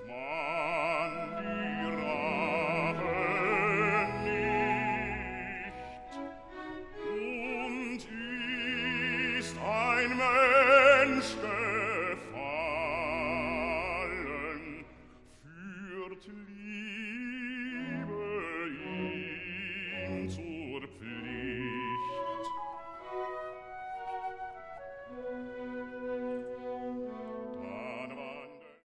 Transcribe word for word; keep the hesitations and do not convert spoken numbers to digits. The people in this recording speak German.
man die Rache nicht und ist ein Mensch